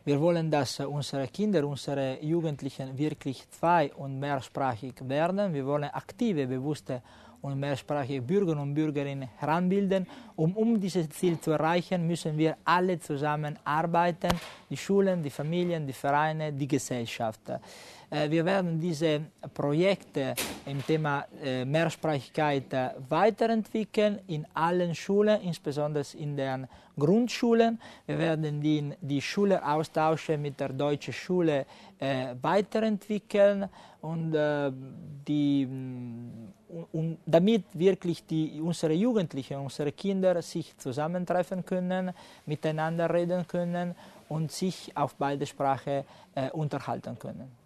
Wir wollen, dass unsere Kinder, unsere Jugendlichen wirklich zwei- und mehrsprachig werden. Wir wollen aktive, bewusste und mehrsprachige Bürger und Bürgerinnen heranbilden. Um dieses Ziel zu erreichen, müssen wir alle zusammenarbeiten, die Schulen, die Familien, die Vereine, die Gesellschaft. Wir werden diese Projekte im Thema Mehrsprachigkeit weiterentwickeln in allen Schulen, insbesondere in den Grundschulen. Wir werden die Schüleraustausche mit der deutschen Schule weiterentwickeln und damit wirklich unsere Jugendlichen, unsere Kinder sich zusammentreffen können, miteinander reden können und sich auf beide Sprachen unterhalten können.